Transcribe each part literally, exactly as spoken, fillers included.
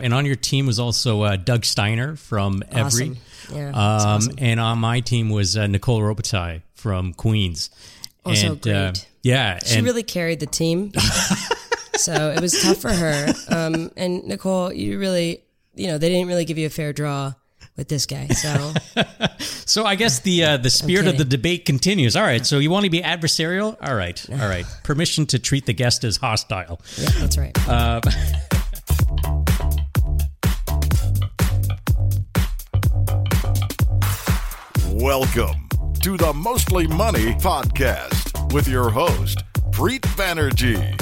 and on your team was also uh, Doug Steiner from Every. Awesome. Yeah, um, awesome. And on my team was uh, Nicole Robitaille from Queens. Also and, great. Uh, yeah. She and, really carried the team. So it was tough for her. Um, and Nicole, you really, you know, they didn't really give you a fair draw with this guy. So so I guess the uh, the spirit of the debate continues. All right. So you want to be adversarial? All right. All right. Permission to treat the guest as hostile. Yeah, that's right. Uh, Welcome to the Mostly Money podcast with your host, Preet Banerjee.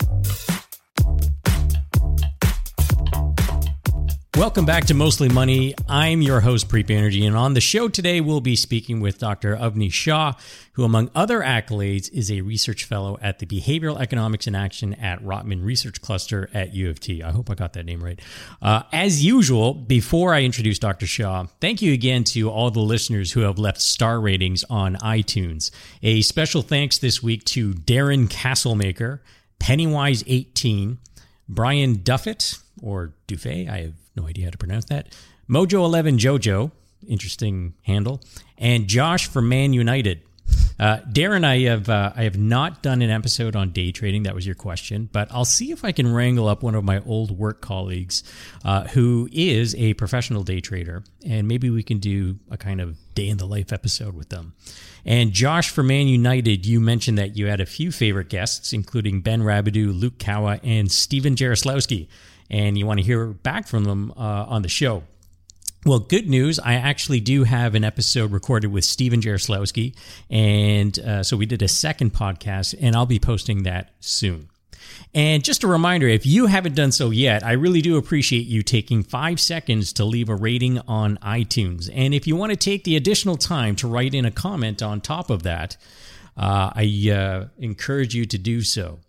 Welcome back to Mostly Money. I'm your host, Preet Banerjee, and on the show today, we'll be speaking with Doctor Avni Shah, who, among other accolades, is a research fellow at the Behavioral Economics in Action at Rotman Research Cluster at U of T. I hope I got that name right. Uh, as usual, before I introduce Doctor Shah, thank you again to all the listeners who have left star ratings on iTunes. A special thanks this week to Darren Castlemaker, Pennywise eighteen, Brian Duffett, or Dufay, I have no idea how to pronounce that, Mojo eleven Jojo, interesting handle, and Josh from Man United. Uh, Darren, I have uh, I have not done an episode on day trading. That was your question, but I'll see if I can wrangle up one of my old work colleagues uh, who is a professional day trader, and maybe we can do a kind of day in the life episode with them. And Josh from Man United, you mentioned that you had a few favorite guests, including Ben Rabideau, Luke Kawa, and Steven Jaroslawski, and you want to hear back from them uh, on the show. Well, good news. I actually do have an episode recorded with Steven Jaroslawski, and uh, so we did a second podcast, and I'll be posting that soon. And just a reminder, if you haven't done so yet, I really do appreciate you taking five seconds to leave a rating on iTunes. And if you want to take the additional time to write in a comment on top of that, uh, I uh, encourage you to do so.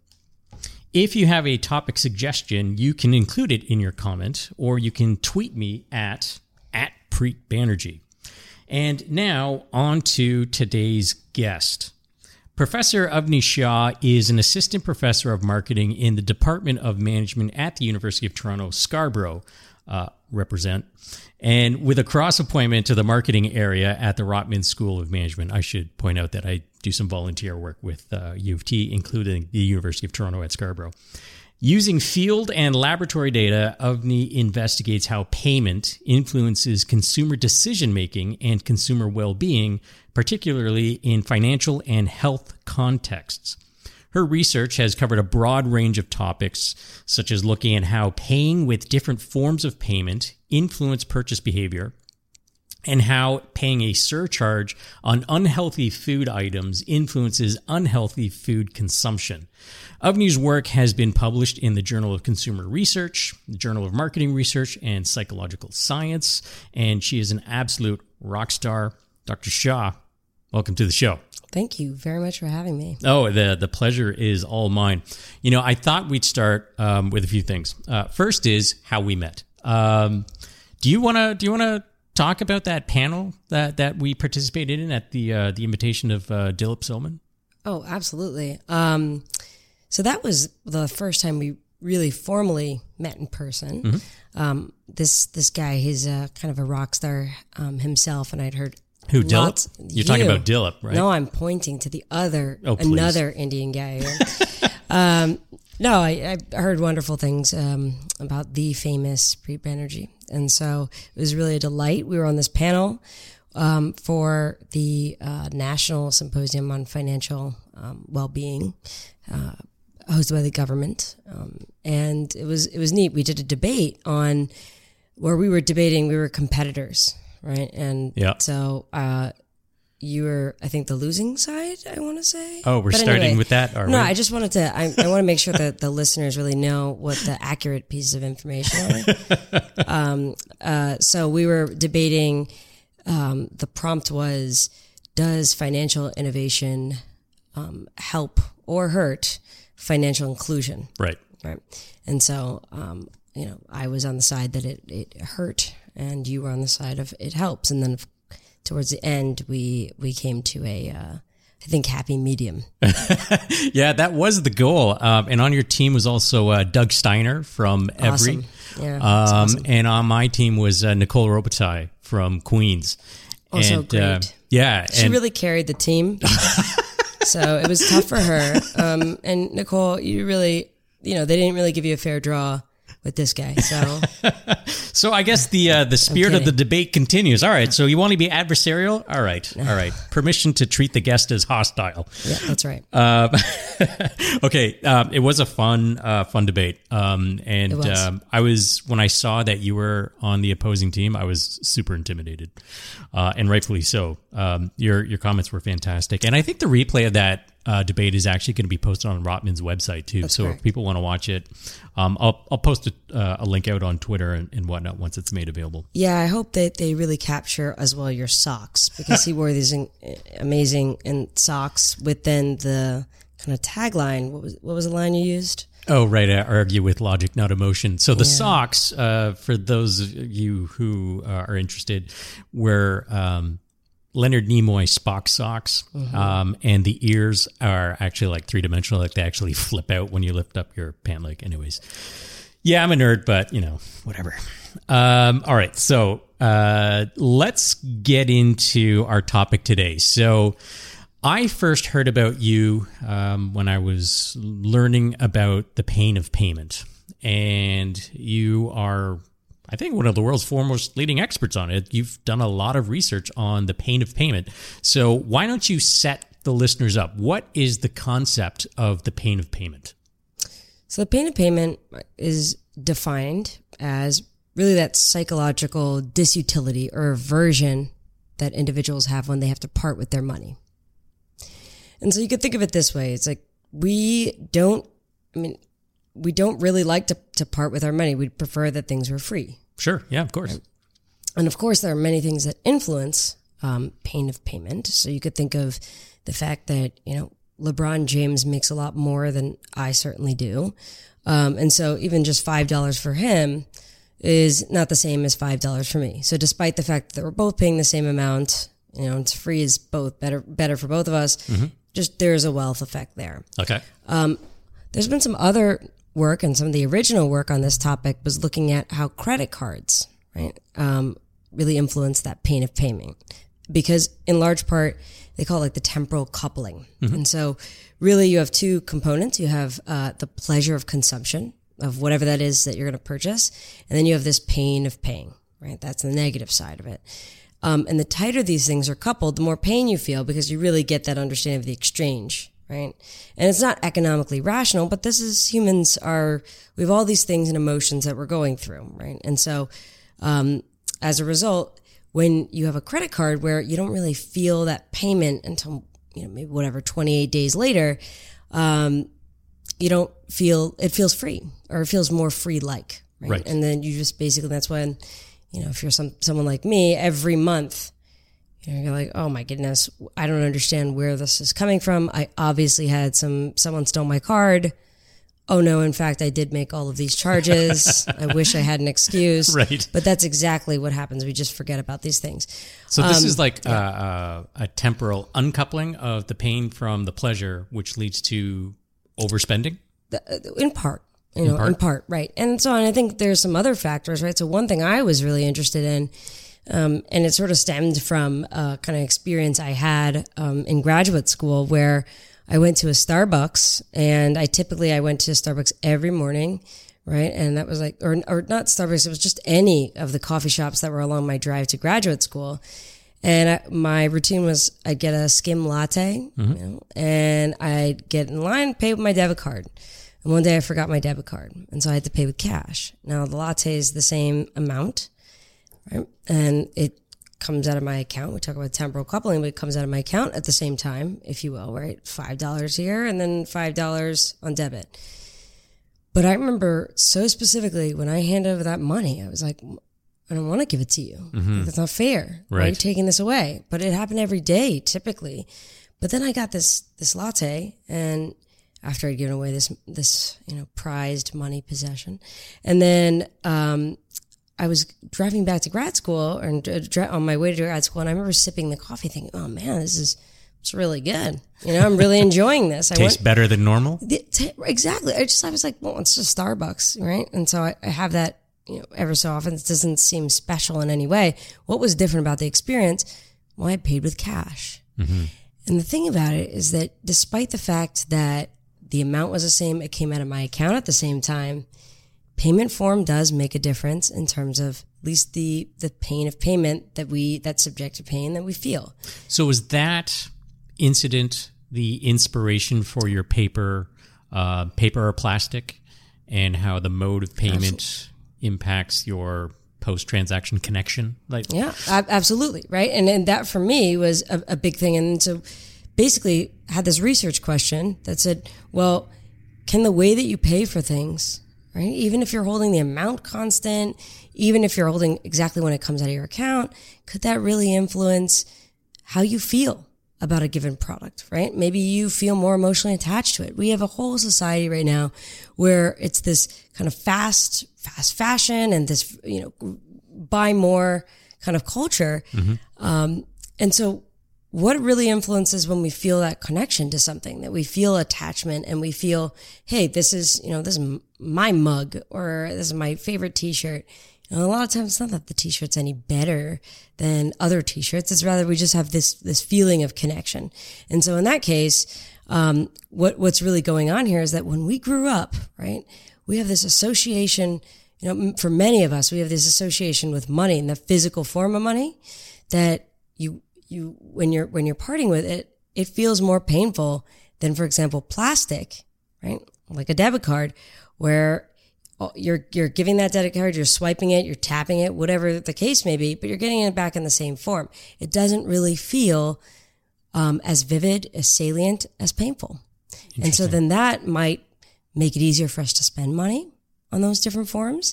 If you have a topic suggestion, you can include it in your comment, or you can tweet me at, at Preet Banerjee. And now, on to today's guest. Professor Avni Shah is an assistant professor of marketing in the Department of Management at the University of Toronto, Scarborough, uh, represent, and with a cross appointment to the marketing area at the Rotman School of Management. I should point out that I do some volunteer work with uh, U of T, including the University of Toronto at Scarborough. Using field and laboratory data, Avni investigates how payment influences consumer decision-making and consumer well-being, particularly in financial and health contexts. Her research has covered a broad range of topics, such as looking at how paying with different forms of payment influence purchase behavior, and how paying a surcharge on unhealthy food items influences unhealthy food consumption. Avni's work has been published in the Journal of Consumer Research, the Journal of Marketing Research, and Psychological Science, and she is an absolute rock star. Doctor Shah, welcome to the show. Thank you very much for having me. Oh, the the pleasure is all mine. You know, I thought we'd start um, with a few things. Uh, first is how we met. Um, do you want to do you want to talk about that panel that, that we participated in at the uh, the invitation of uh, Dilip Soman? Oh, absolutely. Um, so that was the first time we really formally met in person. Mm-hmm. Um, this this guy, he's a, kind of a rock star um, himself, and I'd heard who lots, Dilip? You're you. talking about Dilip, right? No, I'm pointing to the other oh, another Indian guy. um, no, I, I heard wonderful things um, about the famous Preet Banerjee, and so it was really a delight. We were on this panel um, for the uh, National Symposium on Financial um, Well-being, uh, hosted by the government, um, and it was it was neat. We did a debate on where we were debating. We were competitors, right? And yeah. so uh, you were, I think, the losing side. I want to say. Oh, we're but starting anyway, with that. Are no, we? I just wanted to. I, I want to make sure that the listeners really know what the accurate pieces of information are. um, uh, so we were debating. Um, the prompt was, does financial innovation um, help or hurt financial inclusion? Right. Right. And so, um, you know, I was on the side that it, it hurt, and you were on the side of it helps. And then towards the end, we, we came to a, uh, I think, happy medium. Yeah, that was the goal. Um, and on your team was also uh, Doug Steiner from Every. Awesome. Yeah, um, awesome. And on my team was uh, Nicole Robitaille from Queens. Also and, great. Uh, yeah. She and, really carried the team. So it was tough for her. Um, and Nicole, you really, you know, they didn't really give you a fair draw with this guy. So so I guess the uh, the spirit of the debate continues. All right. So you want to be adversarial? All right. All right. Permission to treat the guest as hostile. Yeah, that's right. Uh, okay. Um, it was a fun, uh, fun debate. Um, and It was. Um, I was, when I saw that you were on the opposing team, I was super intimidated, uh, and rightfully so. Um, your your comments were fantastic, and I think the replay of that Uh, debate is actually going to be posted on Rotman's website too. That's so correct. if people want to watch it, um, I'll I'll post a, uh, a link out on Twitter and, and whatnot once it's made available. Yeah, I hope that they really capture as well your socks, because he wore these in, amazing and socks with then the kind of tagline. What was what was the line you used? Oh, right. I argue with logic, not emotion. So the Yeah. socks, uh, for those of you who uh, are interested, were um, Leonard Nimoy Spock socks, Mm-hmm. um, and the ears are actually like three dimensional. Like they actually flip out when you lift up your pant leg. Anyways, yeah, I'm a nerd, but you know, whatever. Um, all right, so uh, let's get into our topic today. So I first heard about you um, when I was learning about the pain of payment, and you are, I think, one of the world's foremost leading experts on it. You've done a lot of research on the pain of payment. So why don't you set the listeners up? What is the concept of the pain of payment? So the pain of payment is defined as really that psychological disutility or aversion that individuals have when they have to part with their money. And so you could think of it this way. It's like we don't, I mean, we don't really like to, to part with our money. We'd prefer that things were free. Sure. Yeah, of course. And of course, there are many things that influence um, pain of payment. So you could think of the fact that, you know, LeBron James makes a lot more than I certainly do. Um, and so even just five dollars for him is not the same as five dollars for me. So despite the fact that we're both paying the same amount, you know, it's free is both better, better for both of us. Mm-hmm. Just there's a wealth effect there. Okay. Um, there's been some other work, and some of the original work on this topic was looking at how credit cards, right, um, really influence that pain of payment, because in large part they call it like the temporal coupling. Mm-hmm. And so really you have two components. You have uh, the pleasure of consumption of whatever that is that you're going to purchase, and then you have this pain of paying, right? That's the negative side of it. Um, and the tighter these things are coupled, the more pain you feel, because you really get that understanding of the exchange, right? And it's not economically rational, but this is, humans are, we have all these things and emotions that we're going through, right? And so, um, as a result, when you have a credit card where you don't really feel that payment until, you know, maybe whatever, twenty-eight days later, um, you don't feel, it feels free, or it feels more free-like, right? Right. And then you just basically, that's when, you know, if you're some, someone like me, every month, you know, you're like, oh my goodness, I don't understand where this is coming from. I obviously had some, someone stole my card. Oh no, in fact, I did make all of these charges. I wish I had an excuse. Right. But that's exactly what happens. We just forget about these things. So this Um, is like uh, uh, a temporal uncoupling of the pain from the pleasure, which leads to overspending? In part. You know, in part? in part, right. And so on, I think there's some other factors, right? So one thing I was really interested in, um, and it sort of stemmed from a kind of experience I had um, in graduate school, where I went to a Starbucks, and I typically, I went to Starbucks every morning, right? And that was like, or, or not Starbucks, it was just any of the coffee shops that were along my drive to graduate school. And I, my routine was I'd get a skim latte, mm-hmm. you know, and I'd get in line, pay with my debit card. And one day I forgot my debit card, and so I had to pay with cash. Now the latte is the same amount, right? And it comes out of my account. We talk about temporal coupling, but it comes out of my account at the same time, if you will, right? five dollars here and then five dollars on debit. But I remember so specifically when I handed over that money, I was like, I don't want to give it to you. Mm-hmm. That's not fair. Right. Why are you taking this away? But it happened every day, typically. But then I got this this latte, and after I'd given away this, this, you know, prized money possession. And then, um, I was driving back to grad school, or on my way to grad school, and I remember sipping the coffee thinking, oh man, this is it's really good. You know, I'm really enjoying this. I Tastes went, better than normal? the, t- exactly. I just, I was like, well, it's just Starbucks, right? And so I, I have that, you know, ever so often. It doesn't seem special in any way. What was different about the experience? Well, I paid with cash. Mm-hmm. And the thing about it is that despite the fact that the amount was the same, it came out of my account at the same time, payment form does make a difference in terms of at least the, the pain of payment that we, that subjective pain that we feel. So was that incident the inspiration for your paper, uh, paper or plastic, and how the mode of payment Absolutely. impacts your post-transaction connection? Like, yeah, absolutely. Right. And, and that for me was a, a big thing. And so basically had this research question that said, well, can the way that you pay for things, right, even if you're holding the amount constant, even if you're holding exactly when it comes out of your account, could that really influence how you feel about a given product, right? Maybe you feel more emotionally attached to it. We have a whole society right now where it's this kind of fast, fast fashion and this, you know, buy more kind of culture. Mm-hmm. Um, and so what really influences when we feel that connection to something, that we feel attachment and we feel, hey, this is, you know, this is my mug or this is my favorite t-shirt. And a lot of times it's not that the t-shirt's any better than other t-shirts. It's rather we just have this, this feeling of connection. And so in that case, um, what, what's really going on here is that when we grew up, right, we have this association, you know, for many of us, we have this association with money and the physical form of money that you, you, when you're, when you're parting with it, it feels more painful than, for example, plastic, right? Like a debit card where You're you're giving that debit card, you're swiping it, you're tapping it, whatever the case may be, but you're getting it back in the same form. It doesn't really feel um, as vivid, as salient, as painful. And so then that might make it easier for us to spend money on those different forms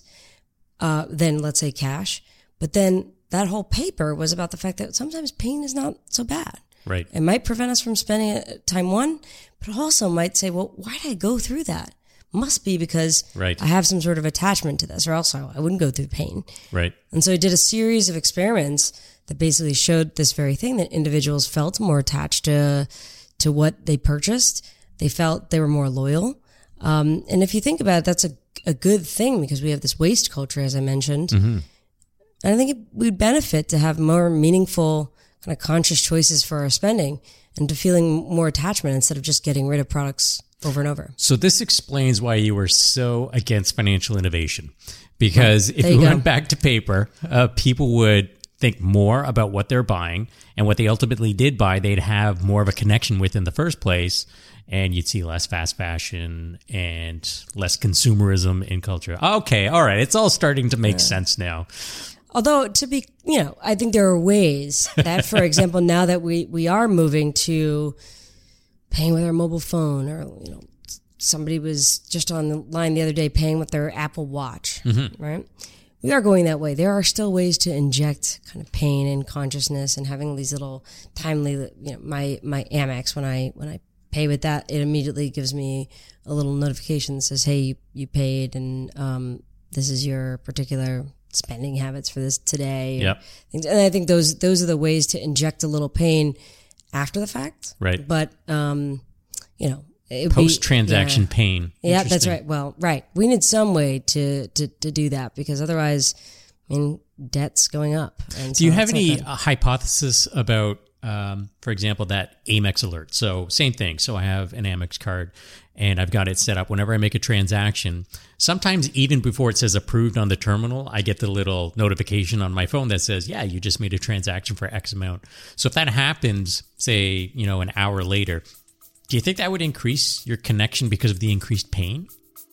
uh, than, let's say, cash. But then that whole paper was about the fact that sometimes pain is not so bad. Right. It might prevent us from spending it time one, but it also might say, well, why did I go through that? Must be because right. I have some sort of attachment to this, or else I wouldn't go through pain. Right. And so I did a series of experiments that basically showed this very thing, that individuals felt more attached to to what they purchased. They felt they were more loyal. Um, and if you think about it, that's a, a good thing because we have this waste culture, as I mentioned. Mm-hmm. And I think it would benefit to have more meaningful, kind of conscious choices for our spending and to feeling more attachment instead of just getting rid of products over and over. So this explains why you were so against financial innovation, because right. if you, you went back to paper, uh, people would think more about what they're buying, and what they ultimately did buy, they'd have more of a connection with in the first place, and you'd see less fast fashion and less consumerism in culture. Okay, all right, it's all starting to make yeah. sense now. Although, to be, you know, I think there are ways that, for example, now that we, we are moving to paying with our mobile phone, or, you know, somebody was just on the line the other day paying with their Apple Watch, mm-hmm. right? We are going that way. There are still ways to inject kind of pain and consciousness, and having these little timely, you know, my, my Amex, when I, when I pay with that, it immediately gives me a little notification that says, hey, you, you paid, and, um, this is your particular spending habits for this today. Yep. And I think those, those are the ways to inject a little pain after the fact. Right. But, um, you know, post-transaction yeah. pain. Yeah, that's right. Well, right. We need some way to, to, to do that, because otherwise, I mean, debt's going up. And do so you have any uh, hypothesis about, um, for example, that Amex alert? So same thing. So I have an Amex card and I've got it set up whenever I make a transaction. Sometimes even before it says approved on the terminal, I get the little notification on my phone that says, yeah, you just made a transaction for X amount. So if that happens, say, you know, an hour later, do you think that would increase your connection because of the increased pain?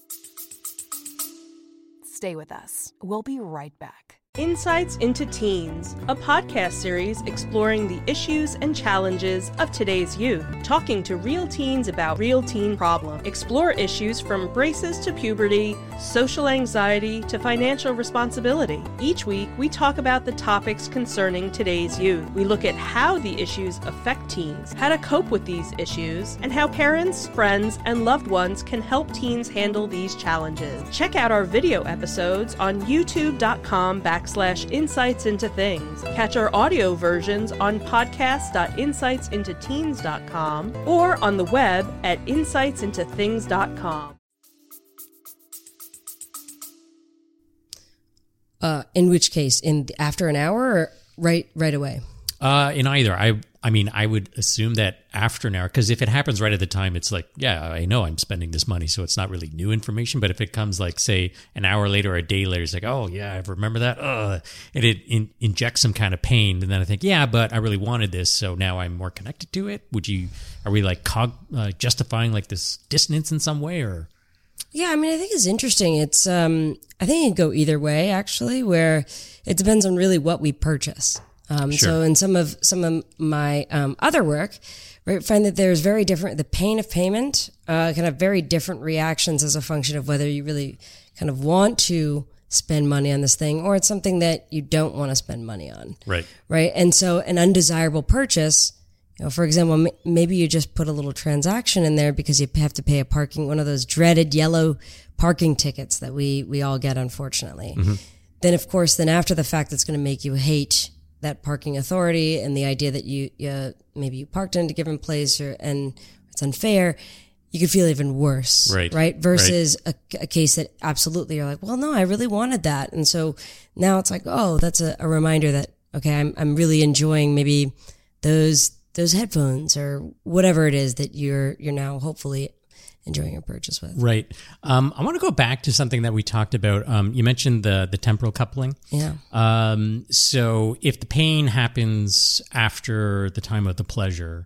Stay with us. We'll be right back. Insights into Teens, a podcast series exploring the issues and challenges of today's youth, talking to real teens about real teen problems. Explore issues from braces to puberty, social anxiety to financial responsibility. Each week, we talk about the topics concerning today's youth. We look at how the issues affect teens, how to cope with these issues, and how parents, friends, and loved ones can help teens handle these challenges. Check out our video episodes on youtube dot com backslash backslash insights into things. Catch our audio versions on podcast dot insights into teens dot com or on the web at insights into things dot com. Uh, in which case, in after an hour or right right away? Uh, in either. I I mean, I would assume that after an hour, because if it happens right at the time, it's like, yeah, I know I'm spending this money, so it's not really new information. But if it comes like, say, an hour later or a day later, it's like, oh, yeah, I remember that. Ugh. And it in, injects some kind of pain. And then I think, yeah, but I really wanted this, so now I'm more connected to it. Would you, are we like cog, uh, justifying like this dissonance in some way, or? Yeah, I mean, I think it's interesting. It's, um, I think it can go either way, actually, where it depends on really what we purchase. Um, Sure. So in some of some of my um, other work, right, find that there's very different, the pain of payment uh, can have very different reactions as a function of whether you really kind of want to spend money on this thing or it's something that you don't want to spend money on. Right. Right. And so an undesirable purchase, you know, for example, m- maybe you just put a little transaction in there because you have to pay a parking, one of those dreaded yellow parking tickets that we, we all get, unfortunately. Mm-hmm. Then, of course, then after the fact, that's going to make you hate that parking authority and the idea that you, uh, maybe you parked in a given place or, and it's unfair. You could feel even worse. Right. Right. Versus right. A, a case that absolutely you're like, well, no, I really wanted that. And so now it's like, oh, that's a, a reminder that, okay, I'm, I'm really enjoying maybe those, those headphones or whatever it is that you're, you're now hopefully enjoying your purchase with. Right. Um, I want to go back to something that we talked about. Um, you mentioned the the temporal coupling. Yeah. Um, so if the pain happens after the time of the pleasure,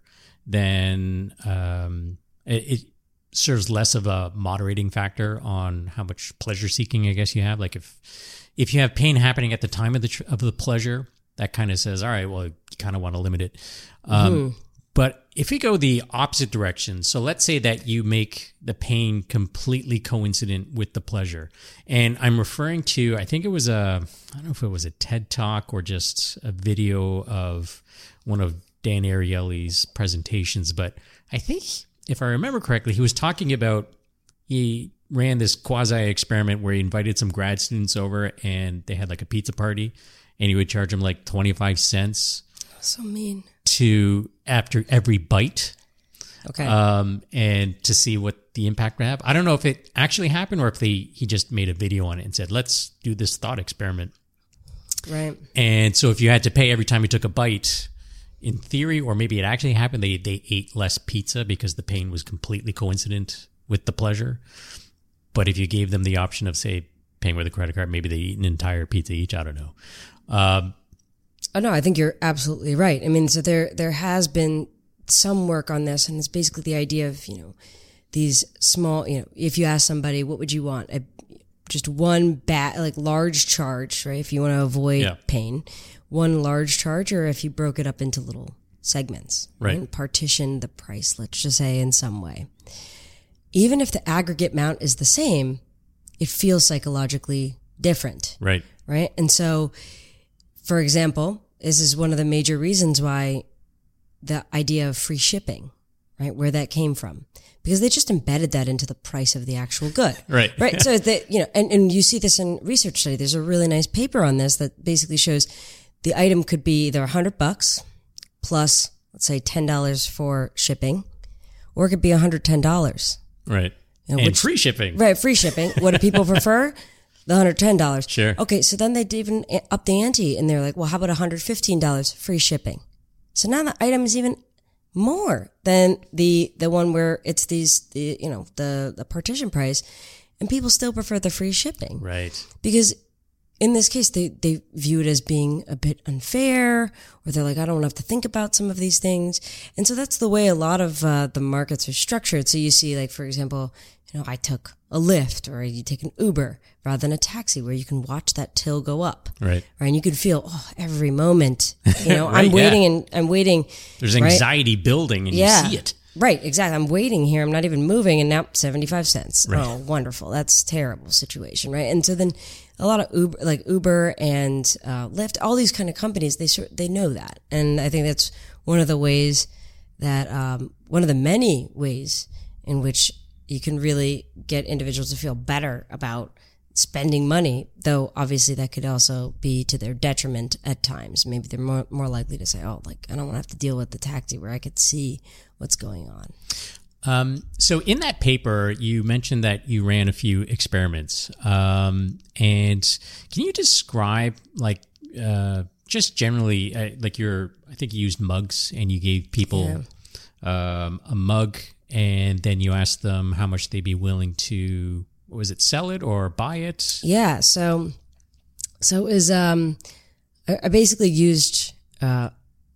then um, it, it serves less of a moderating factor on how much pleasure seeking, I guess, you have. Like if if you have pain happening at the time of the tr- of the pleasure, that kind of says, all right, well, you kind of want to limit it. Um, mm-hmm. But if we go the opposite direction, so let's say that you make the pain completely coincident with the pleasure. And I'm referring to, I think it was a, I don't know if it was a TED Talk or just a video of one of Dan Ariely's presentations. But I think, if I remember correctly, he was talking about, he ran this quasi-experiment where he invited some grad students over and they had like a pizza party and he would charge them like twenty-five cents. So mean. To after every bite, okay, um, and to see what the impact would have. I don't know if it actually happened or if they he just made a video on it and said, "Let's do this thought experiment." Right. And so, if you had to pay every time you took a bite, in theory, or maybe it actually happened, they they ate less pizza because the pain was completely coincident with the pleasure. But if you gave them the option of, say, paying with a credit card, maybe they eat an entire pizza each. I don't know. Um, Oh, no, I think you're absolutely right. I mean, so there there has been some work on this, and it's basically the idea of, you know, these small, you know, if you ask somebody, what would you want? A, just one bat, like large charge, right? If you want to avoid yeah. pain, one large charge, or if you broke it up into little segments, right? right? Partition the price, let's just say, in some way. Even if the aggregate amount is the same, it feels psychologically different. Right. Right. And so, for example, this is one of the major reasons why the idea of free shipping, right, where that came from, because they just embedded that into the price of the actual good. Right. Right. So that, you know, and, and you see this in research study. There's a really nice paper on this that basically shows the item could be either a hundred bucks plus, let's say, ten dollars for shipping, or it could be a hundred ten dollars. Right. You know, and which, free shipping. Right. Free shipping. What do people prefer? The one hundred ten dollars. Sure. Okay, so then they'd even up the ante and they're like, well, how about one hundred fifteen dollars free shipping? So now the item is even more than the the one where it's these, the you know, the, the partition price, and people still prefer the free shipping. Right. Because in this case, they, they view it as being a bit unfair, or they're like, I don't have to think about some of these things. And so that's the way a lot of uh, the markets are structured. So you see, like, for example, you know, I took a Lyft, or you take an Uber rather than a taxi, where you can watch that till go up. Right. Right. And you can feel, oh, every moment, you know, right, I'm waiting yeah. and I'm waiting. There's anxiety right? building and yeah. you see it. Right. Exactly. I'm waiting here. I'm not even moving. And now seventy-five cents. Right. Oh, wonderful. That's a terrible situation. Right. And so then a lot of Uber, like Uber and uh, Lyft, all these kind of companies, they they know that. And I think that's one of the ways that, um, one of the many ways in which you can really get individuals to feel better about spending money, though obviously that could also be to their detriment at times. Maybe they're more, more likely to say, oh, like, I don't want to have to deal with the taxi where I could see what's going on. Um, so in that paper, you mentioned that you ran a few experiments. Um, and can you describe, like, uh, just generally, uh, like your, I think you used mugs and you gave people yeah. um, a mug and then you asked them how much they'd be willing to, was it sell it or buy it? Yeah. So, so it was, um, I, I basically used, uh,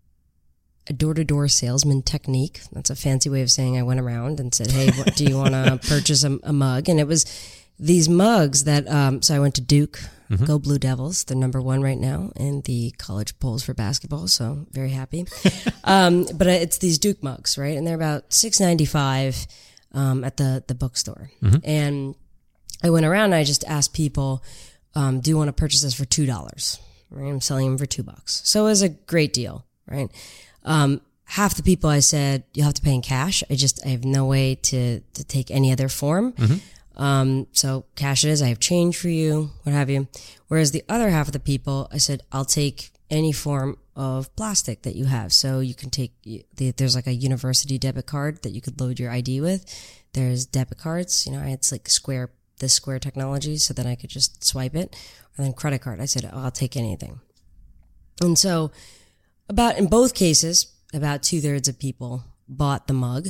a door-to-door salesman technique. That's a fancy way of saying I went around and said, hey, what, do you want to purchase a, a mug? And it was these mugs that, um, so I went to Duke, mm-hmm. Go Blue Devils. They're number one right now in the college polls for basketball. So very happy. um, but it's these Duke mugs, right? And they're about six ninety-five, um, at the, the bookstore. Mm-hmm. And I went around and I just asked people, um, do you want to purchase this for two dollars? Right? I'm selling them for two bucks. So it was a great deal, right? Um, half the people I said, you'll have to pay in cash. I just, I have no way to, to take any other form. Mm-hmm. Um, so cash it is. I have change for you, what have you. Whereas the other half of the people, I said, I'll take any form of plastic that you have. So you can take, there's like a university debit card that you could load your I D with. There's debit cards, you know, it's like Square, this Square technology, so that I could just swipe it. And then credit card. I said, oh, I'll take anything. And so, About, in both cases, about two thirds of people bought the mug.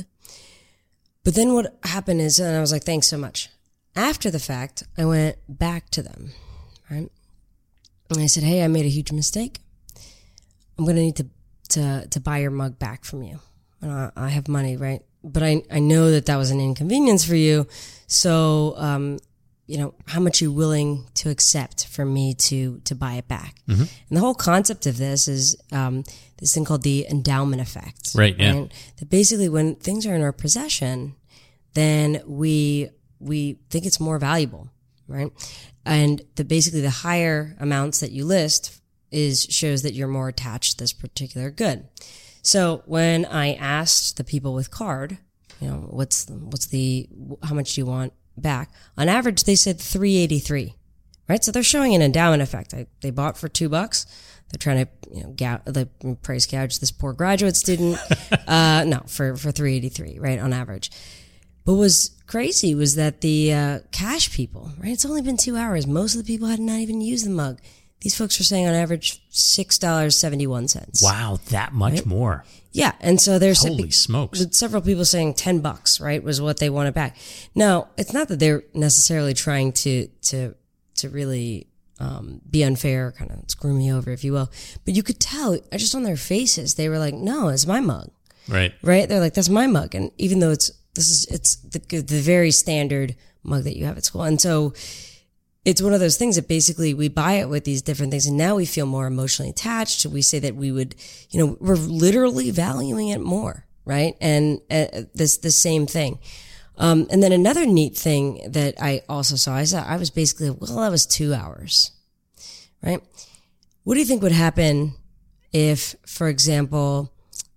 But then what happened is, and I was like, thanks so much. After the fact, I went back to them, right? And I said, hey, I made a huge mistake. I'm going to need to, to, to buy your mug back from you. And I, I have money, right? But I, I know that that was an inconvenience for you. So, um, you know, how much are you willing to accept for me to, to buy it back? Mm-hmm. And the whole concept of this is, um, this thing called the endowment effect. Right. Yeah. Right? That basically when things are in our possession, then we, we think it's more valuable, right? And the, basically the higher amounts that you list is, shows that you're more attached to this particular good. So when I asked the people with card, you know, what's, what's the, how much do you want back? On average, they said three eighty-three, right? So they're showing an endowment effect. I, they bought for two bucks. They're trying to, you know, gou- the price gouge this poor graduate student. uh, no, for, for three eighty-three, right? On average. But what was crazy was that the, uh, cash people, right? It's only been two hours. Most of the people had not even used the mug. These folks are saying on average six dollars and seventy-one cents. Wow, that much right? more. Yeah, and so there's holy smokes. Several people saying ten bucks, right, was what they wanted back. Now, it's not that they're necessarily trying to to to really um, be unfair, kind of screw me over, if you will. But you could tell just on their faces, they were like, "No, it's my mug." Right. Right. They're like, "That's my mug," and even though it's this is it's the the very standard mug that you have at school, and so. It's one of those things that basically we buy it with these different things and now we feel more emotionally attached. We say that we would, you know, we're literally valuing it more, right? And uh, this, the same thing. Um, and then another neat thing that I also saw, I saw, I was basically, well, that was two hours, right? What do you think would happen if, for example,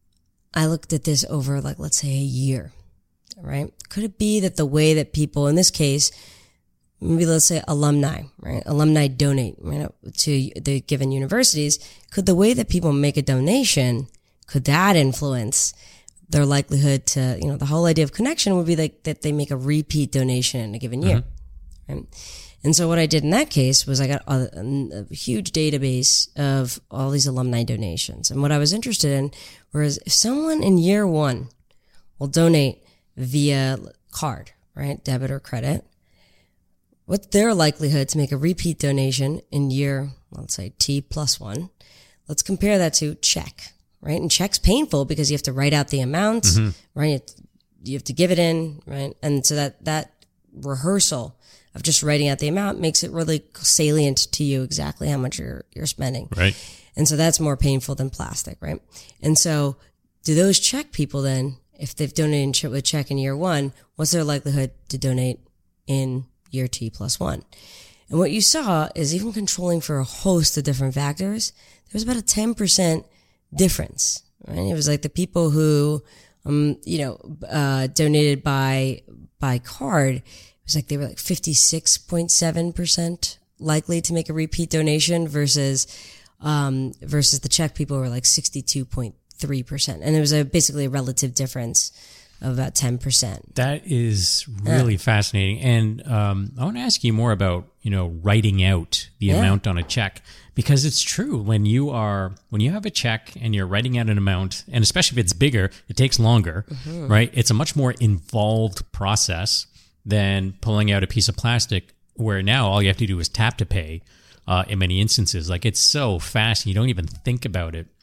I looked at this over like, let's say a year, right? Could it be that the way that people, in this case, maybe let's say alumni, right? Alumni donate, right, to the given universities. Could the way that people make a donation, could that influence their likelihood to, you know, the whole idea of connection would be like that they make a repeat donation in a given year. Mm-hmm. Right? And so what I did in that case was I got a, a huge database of all these alumni donations. And what I was interested in was if someone in year one will donate via card, right? Debit or credit. What's their likelihood to make a repeat donation in year, let's say T plus one? Let's compare that to check, right? And check's painful because you have to write out the amount, mm-hmm. right? You have, to, you have to give it in, right? And so that, that rehearsal of just writing out the amount makes it really salient to you exactly how much you're, you're spending. Right. And so that's more painful than plastic, right? And so do those check people then, if they've donated with check in year one, what's their likelihood to donate in year T plus one? And what you saw is even controlling for a host of different factors, there was about a ten percent difference, right? It was like the people who, um, you know, uh, donated by, by card was like they were like fifty-six point seven percent likely to make a repeat donation versus um, versus the Czech people were like sixty-two point three percent. And there was a basically a relative difference of about ten percent. That is really yeah. fascinating. And um, I want to ask you more about, you know, writing out the yeah. amount on a check, because it's true. When you are, when you have a check and you're writing out an amount, and especially if it's bigger, it takes longer, mm-hmm. right? It's a much more involved process than pulling out a piece of plastic, where now all you have to do is tap to pay uh, in many instances. Like, it's so fast, and you don't even think about it.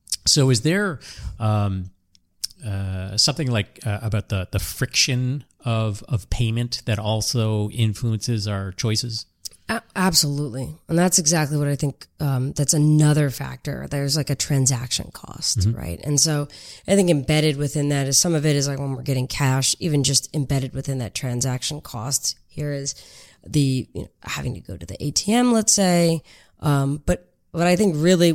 So is there... Um, Uh, something like uh, about the, the friction of of payment that also influences our choices? A- absolutely. And that's exactly what I think. Um, that's another factor. There's like a transaction cost, mm-hmm. right? And so I think embedded within that is some of it is like when we're getting cash, even just embedded within that transaction cost here is the, you know, having to go to the A T M, let's say. Um, but what I think really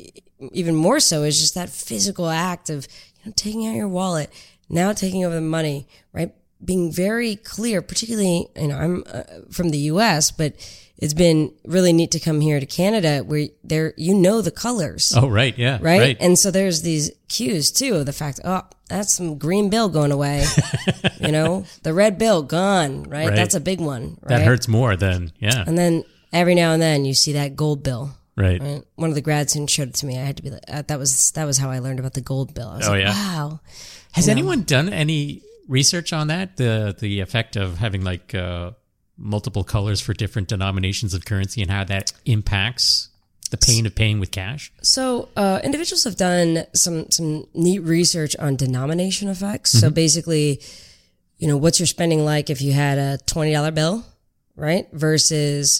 even more so is just that physical act of, taking out your wallet, now taking over the money, right? Being very clear, particularly, you know, I'm uh, from the U S, but it's been really neat to come here to Canada where there, you know, the colors. Oh, right. Yeah. Right. right. And so there's these cues too of the fact, oh, that's some green bill going away. You know, the red bill gone, right? right? That's a big one. Right? That hurts more than, yeah. And then every now and then you see that gold bill. Right. right. One of the grad students showed it to me. I had to be like, uh, that was that was how I learned about the gold bill. I was oh, like, yeah. wow. Has you anyone know? done any research on that? The the effect of having like uh, multiple colors for different denominations of currency and how that impacts the pain of paying with cash? So uh, individuals have done some some neat research on denomination effects. Mm-hmm. So basically, you know, what's your spending like if you had a twenty dollar bill, right, versus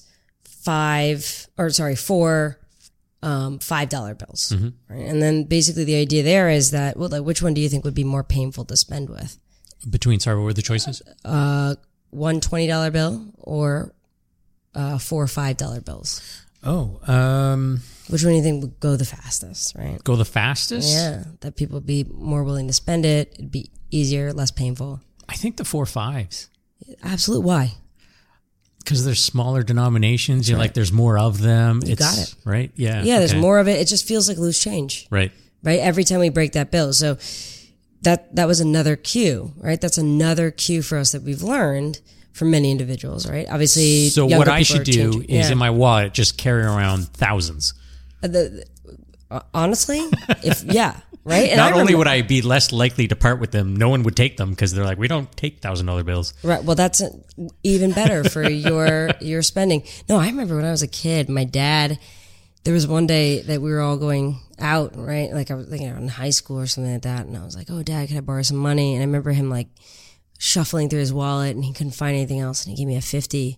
five or sorry, four um, five dollar bills. Mm-hmm. Right? And then basically the idea there is that, well, like, which one do you think would be more painful to spend with? Between, sorry, what were the choices? Uh, one twenty dollar bill or uh, four five dollar bills. Oh, um, which one do you think would go the fastest, right? Go the fastest? Yeah, that people would be more willing to spend it. It'd be easier, less painful. I think the four fives. Absolute. Why? Because there's smaller denominations. You're right. Like, there's more of them. You it's, got it. Right? Yeah. Yeah, there's okay. more of it. It just feels like loose change. Right. Right? Every time we break that bill. So that that was another cue, right? That's another cue for us that we've learned from many individuals, right? Obviously, so what I should do changing. is yeah. in my wallet, just carry around thousands. Uh, the, uh, honestly, if yeah. Right. And Not I remember, only would I be less likely to part with them, no one would take them because they're like, we don't take thousand dollar bills. Right. Well, that's even better for your your spending. No, I remember when I was a kid, my dad. There was one day that we were all going out, right? Like I was, you know, in high school or something like that, and I was like, "Oh, Dad, can I borrow some money?" And I remember him like shuffling through his wallet, and he couldn't find anything else, and he gave me a fifty.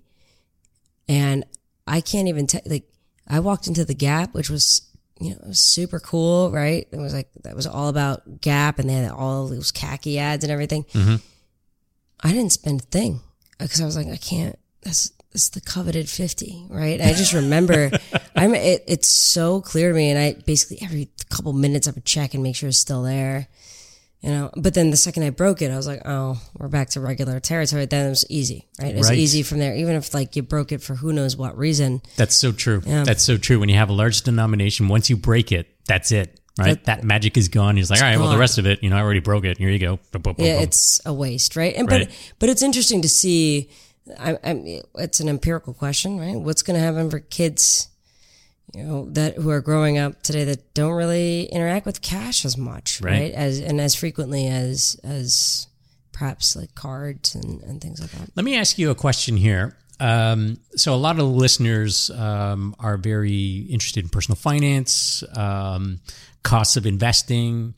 And I can't even tell. Like I walked into the Gap, which was. You know, it was super cool, right? It was like, that was all about Gap and they had all those khaki ads and everything. Mm-hmm. I didn't spend a thing because I was like, I can't, that's, that's the coveted fifty, right? And I just remember, I'm, it, it's so clear to me. And I basically every couple minutes I would check and make sure it's still there, you know, but then the second I broke it, I was like, oh, we're back to regular territory. Then it was easy, right? It was right. easy from there. Even if like you broke it for who knows what reason. That's so true. Yeah. That's so true. When you have a large denomination, once you break it, that's it, right? That, that magic is gone. He's like, all right, well, the rest of it, you know, I already broke it. Here you go. Boom, boom, yeah, boom. It's a waste, right? And right. but but it's interesting to see. I, I, it's an empirical question, right? What's going to happen for kids, you know, that who are growing up today that don't really interact with cash as much, right? right? As and as frequently as as perhaps like cards and, and things like that. Let me ask you a question here. Um, so a lot of the listeners um, are very interested in personal finance, um, costs of investing.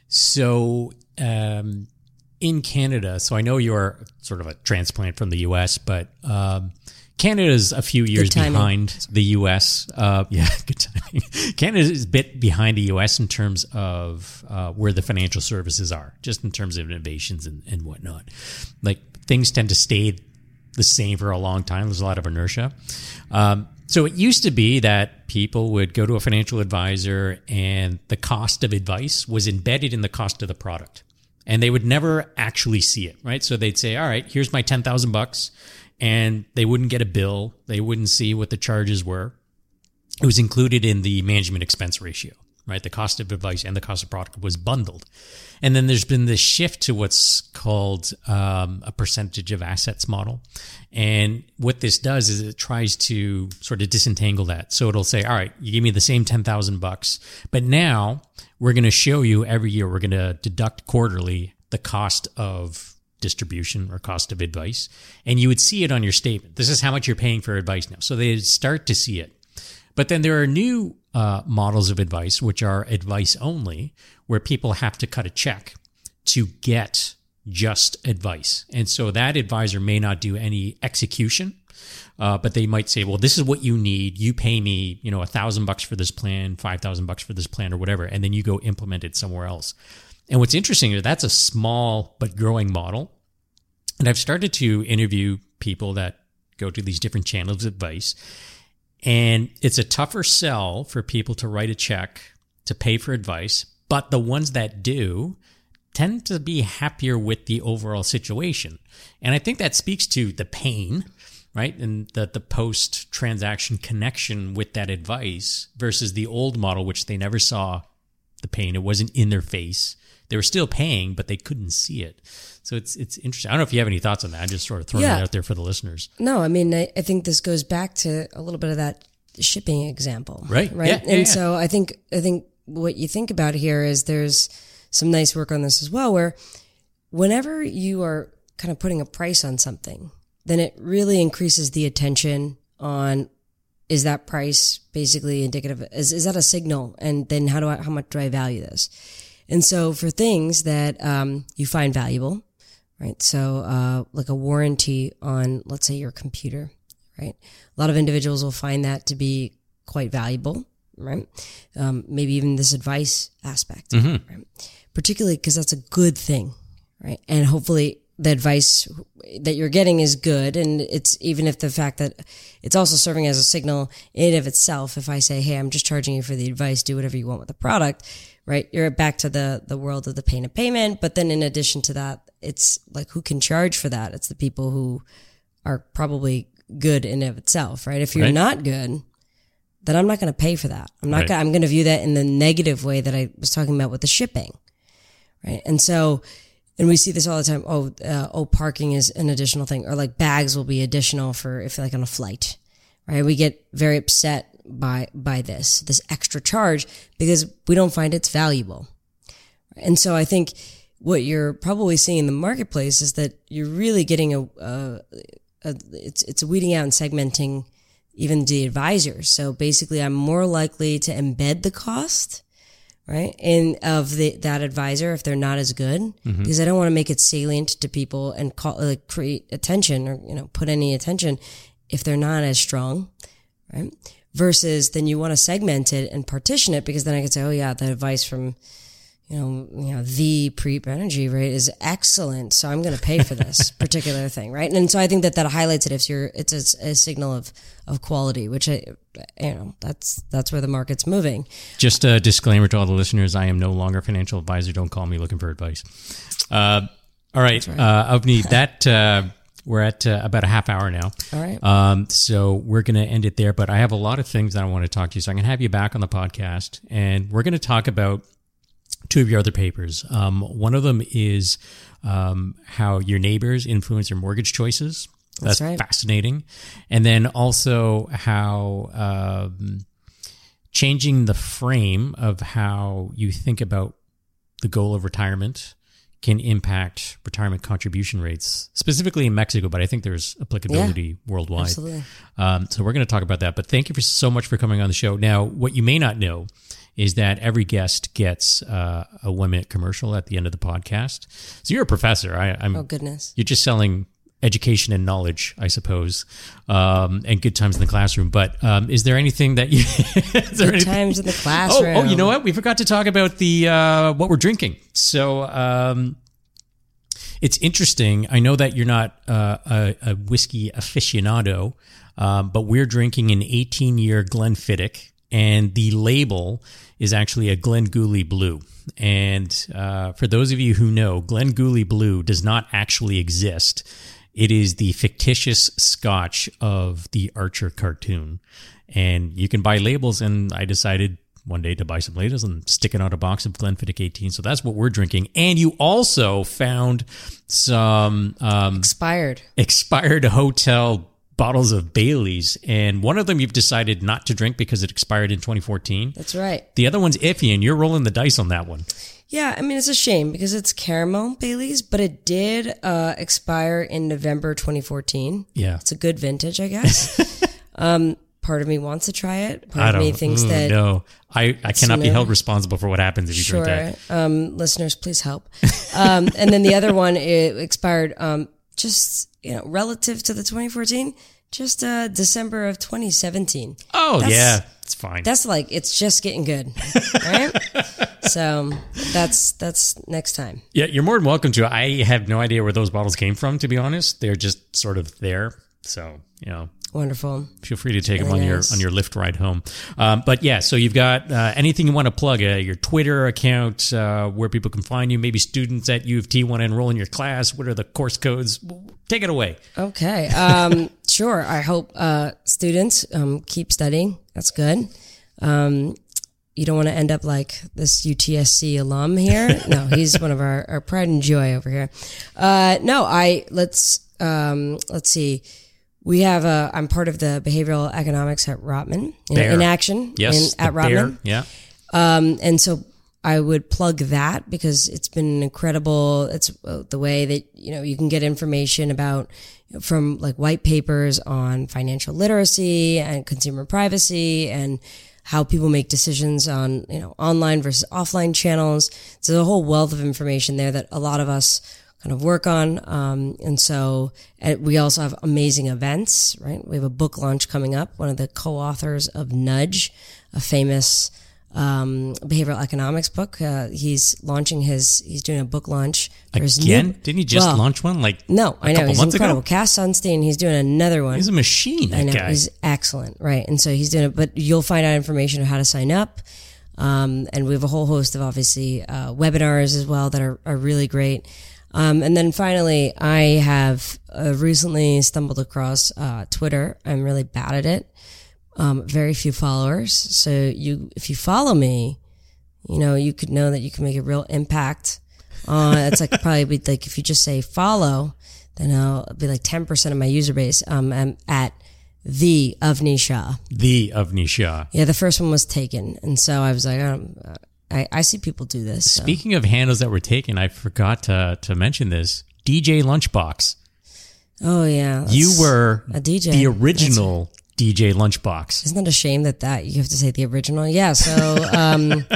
So um, in Canada, so I know you're sort of a transplant from the U S, but um, Canada's a few years behind the U S. Uh, yeah, good timing. Canada is a bit behind the U S in terms of uh, where the financial services are, just in terms of innovations and, and whatnot. Like things tend to stay the same for a long time. There's a lot of inertia. Um, so it used to be that people would go to a financial advisor and the cost of advice was embedded in the cost of the product. And they would never actually see it, right? So they'd say, all right, here's my ten thousand bucks. and they wouldn't get a bill. They wouldn't see what the charges were. It was included in the management expense ratio, right? The cost of advice and the cost of product was bundled. And then there's been this shift to what's called um, a percentage of assets model. And what this does is it tries to sort of disentangle that. So it'll say, all right, you give me the same ten thousand bucks, but now we're going to show you every year, we're going to deduct quarterly the cost of distribution or cost of advice. And you would see it on your statement. This is how much you're paying for advice now. So they start to see it. But then there are new uh, models of advice, which are advice only, where people have to cut a check to get just advice. And so that advisor may not do any execution, uh, but they might say, well, this is what you need. You pay me, you know, a thousand bucks for this plan, five thousand bucks for this plan or whatever. And then you go implement it somewhere else. And what's interesting is that's a small but growing model. And I've started to interview people that go to these different channels of advice. And it's a tougher sell for people to write a check to pay for advice. But the ones that do tend to be happier with the overall situation. And I think that speaks to the pain, right? And the, the post-transaction connection with that advice versus the old model, which they never saw the pain. It wasn't in their face. They were still paying, but they couldn't see it. So it's it's interesting. I don't know if you have any thoughts on that. I'm just sort of throwing yeah. it out there for the listeners. No, I mean, I, I think this goes back to a little bit of that shipping example. Right. Right. Yeah, and yeah, yeah. so I think I think what you think about here is there's some nice work on this as well, where whenever you are kind of putting a price on something, then it really increases the attention on, is that price basically indicative? Is is that a signal? And then how do I, how much do I value this? And so for things that um, you find valuable, right? So uh, like a warranty on, let's say, your computer, right? A lot of individuals will find that to be quite valuable, right? Um, maybe even this advice aspect, mm-hmm. right? Particularly because that's a good thing, right? And hopefully the advice that you're getting is good. And it's even if the fact that it's also serving as a signal in and of itself. If I say, hey, I'm just charging you for the advice, do whatever you want with the product, right? You're back to the, the world of the paying a payment. But then in addition to that, it's like, who can charge for that? It's the people who are probably good in and of itself, right? If you're right. not good, then I'm not going to pay for that. I'm not right. gonna, I'm going to view that in the negative way that I was talking about with the shipping, right? And so, and we see this all the time. Oh, uh, oh, parking is an additional thing, or like bags will be additional for if like on a flight, right? We get very upset by, by this, this extra charge because we don't find it's valuable. And so I think what you're probably seeing in the marketplace is that you're really getting a, a, a it's, it's weeding out and segmenting even the advisors. So basically I'm more likely to embed the cost, right, in of the, that advisor if they're not as good, mm-hmm. because I don't want to make it salient to people and call, like, create attention or, you know, put any attention if they're not as strong, right? Versus then you want to segment it and partition it, because then I could say, oh yeah, the advice from, you know, you know, the Preep Energy rate is excellent, so I'm going to pay for this particular thing, right? And, and so I think that that highlights it if you're, it's a, a signal of, of quality, which I, you know, that's, that's where the market's moving. Just a disclaimer to all the listeners. I am no longer a financial advisor. Don't call me looking for advice. Uh, all right. right. Uh, Avni, that, uh, we're at uh, about a half hour now. All right. Um, so we're going to end it there, but I have a lot of things that I want to talk to you. So I'm going to have you back on the podcast, and we're going to talk about two of your other papers. Um, one of them is um, how your neighbors influence your mortgage choices. That's, That's right. Fascinating. And then also how um, changing the frame of how you think about the goal of retirement can impact retirement contribution rates, specifically in Mexico, but I think there's applicability yeah, worldwide. Absolutely. Um, so we're going to talk about that. But thank you for so much for coming on the show. Now, what you may not know is that every guest gets uh, a one-minute commercial at the end of the podcast. So you're a professor. I, I'm, oh, goodness. You're just selling education and knowledge, I suppose, um, and good times in the classroom. But um, is there anything that you... is there good anything, times in the classroom. Oh, oh, you know what? We forgot to talk about the uh, what we're drinking. So um, it's interesting. I know that you're not uh, a, a whiskey aficionado, um, but we're drinking an eighteen-year Glenfiddich, and the label is actually a Glengoolie Blue. And uh, for those of you who know, Glengoolie Blue does not actually exist. It is the fictitious scotch of the Archer cartoon. And you can buy labels, and I decided one day to buy some labels and stick it on a box of Glenfiddich eighteen. So that's what we're drinking. And you also found some um, Expired. expired hotel bottles of Bailey's. And one of them you've decided not to drink because it expired in twenty fourteen. That's right. The other one's iffy, and you're rolling the dice on that one. Yeah, I mean, it's a shame because it's caramel Bailey's, but it did uh, expire in November twenty fourteen. Yeah. It's a good vintage, I guess. um, part of me wants to try it. Part I of don't me thinks ooh, that... No, I, I cannot be you know, held responsible for what happens if you Sure. drink that. Um, listeners, please help. Um, and then the other one, it expired um, just, you know, relative to the twenty fourteen, just uh, December of twenty seventeen. Oh, That's- yeah. It's fine. That's like, it's just getting good, right? So that's, that's next time. Yeah, you're more than welcome to. I have no idea where those bottles came from, to be honest. They're just sort of there. So, you know, Wonderful. feel free to take Really them on nice. your on your Lyft ride home. Um, but yeah, so you've got uh, anything you want to plug, uh, your Twitter account, uh, where people can find you, maybe students at U of T want to enroll in your class. What are the course codes? Take it away. Okay. Um, sure. I hope uh, students um, keep studying. That's good. Um, you don't want to end up like this U T S C alum here. No, he's one of our, our pride and joy over here. Uh, no, I let's um, let's see. We have a. I'm part of the behavioral economics at Rotman in, Bear. in action. Yes, in, at the Bear. Rotman. Yeah. Um, and so I would plug that because it's been incredible. It's uh, the way that, you know, you can get information about from like white papers on financial literacy and consumer privacy and how people make decisions on, you know, online versus offline channels. So there's a whole wealth of information there that a lot of us kind of work on. Um, and so uh, we also have amazing events, right? We have a book launch coming up. One of the co-authors of Nudge, a famous um, behavioral economics book. Uh, he's launching his, he's doing a book launch. for his Again? new- Didn't he just Well, launch one like No, a I know. couple He's months incredible. ago? Cass Sunstein, he's doing another one. He's a machine, that I know. guy. He's excellent. Right. And so he's doing it, but you'll find out information on how to sign up. Um, and we have a whole host of obviously, uh, webinars as well that are, are really great. Um, and then finally, I have uh, recently stumbled across, uh, Twitter. I'm really bad at it. Um, very few followers. So you, if you follow me, you know, you could know that you can make a real impact on, it's like probably be like, if you just say follow, then I'll be like ten percent of my user base. Um, I'm at the Avni Shah. The Avni Shah. Yeah, the first one was taken. And so I was like, um, I, I see people do this. So. Speaking of handles that were taken, I forgot to, to mention this. D J Lunchbox. Oh, yeah. that's You were a D J. the original D J Lunchbox. Isn't that a shame that that you have to say the original? Yeah. So, um,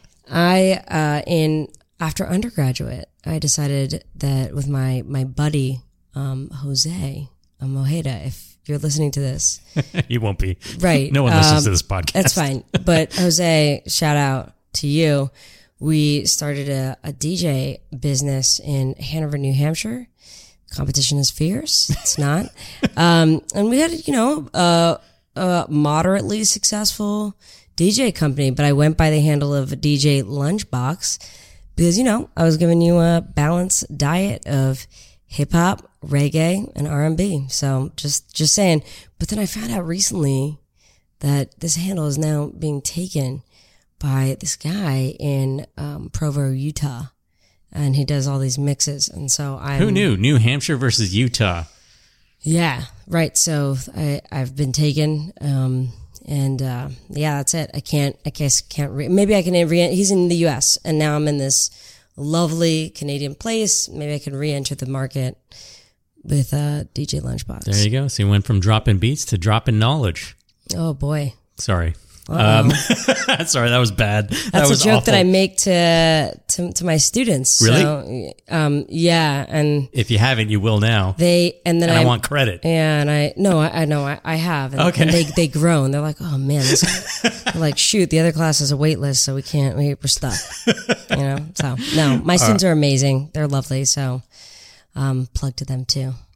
I, uh, in, after undergraduate, I decided that with my, my buddy, um, Jose Mojeda, if you're listening to this, You won't be. right. No one listens um, to this podcast. That's fine. But Jose, shout out to you. We started a, a D J business in Hanover, New Hampshire. Competition is fierce. It's not. um, and we had, you know, uh, a moderately successful D J company, but I went by the handle of D J Lunchbox because, you know, I was giving you a balanced diet of hip hop, reggae, and R and B. So just, just saying. But then I found out recently that this handle is now being taken by this guy in um, Provo, Utah, and he does all these mixes. And so I Who knew? New Hampshire versus Utah. Yeah, right. So I I've been taken, um, and uh, yeah, that's it. I can't. I guess can't. Re- maybe I can. Re- he's in the U S and now I'm in this lovely Canadian place. Maybe I can re-enter the market with uh, D J Lunchbox. There you go. So you went from dropping beats to dropping knowledge. Oh boy. Sorry. Um, sorry, that was bad. That's that was a joke awful. that I make to, to to my students. Really? So, um, yeah, and If you haven't, you will now. they and then and I, I want credit. Yeah, and I no, I, I know I, I have. And, Okay. and they they grow and they're like, oh man, this, they're like shoot, the other class has a wait list, so we can't. We, we're stuck. You know. So no, my students are amazing. They're lovely. So, um, plug to them too.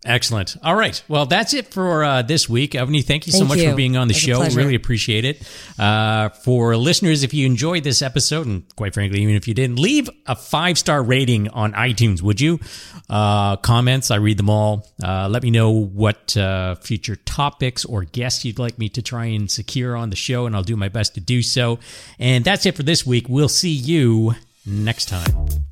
Excellent. All right. Well, that's it for uh, this week. Avni, thank you so Thank much you. for being on the It was a show. pleasure. Really appreciate it. Uh, for listeners, if you enjoyed this episode, and quite frankly, even if you didn't, leave a five-star rating on iTunes, would you? Uh, comments, I read them all. Uh, let me know what uh, future topics or guests you'd like me to try and secure on the show, and I'll do my best to do so. And that's it for this week. We'll see you next time.